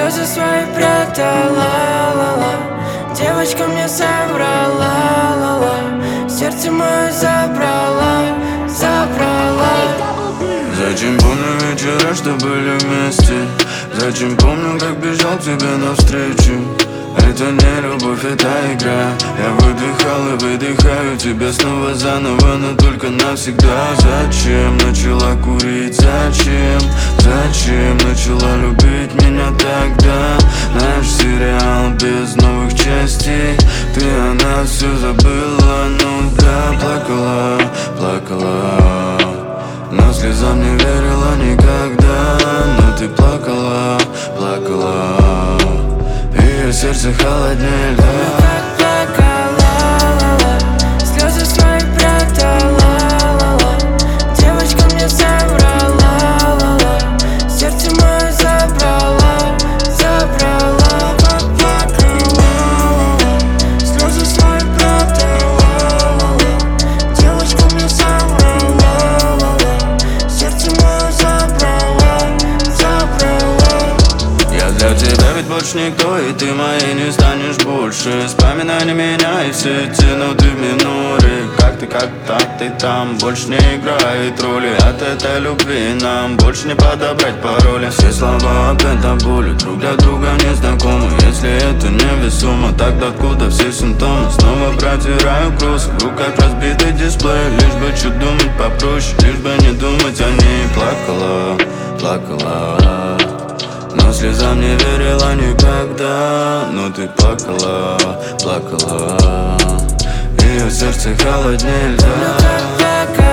слезы свои прятала, ла-ла. Девочка мне соврала, ла-ла. Сердце мое забрала, забрала. Зачем помню вечера, что были вместе? Зачем помню, как бежал к тебе навстречу? Это не любовь, это игра. Я выдыхал и выдыхаю тебя снова заново, но только навсегда. Зачем начала курить? Зачем? Зачем начала любить меня тогда? Наш сериал без новых частей. Ты о нас все забыла, ну да. Плакала, плакала, но слезам не верила никогда. Но ты плакала, плакала, ее сердце холоднее льда. Слезы свои прятала, ла-ла. Девочка мне соврала, ла-ла. Сердце мое забрала, забрала. Слезы свои прятала, ла-ла. Девочка мне соврала, ла-ла. Сердце мое забрала, забрала. Я для тебя ведь больше никто, и ты моей не станешь больше. Вспоминай на меня и все эти ноты в миноре. Как ты там, больше не играет роли. От этой любви нам больше не подобрать пароли. Все слова опять до боли, друг для друга не знакомы. Если это невесомо, тогда откуда все симптомы? Снова протираю кросс, в руках разбитый дисплей. Лишь бы чуть думать попроще, лишь бы не думать о ней. Плакала, плакала, но слезам не верила никогда. Но ты плакала, плакала, ее сердце холоднее льда.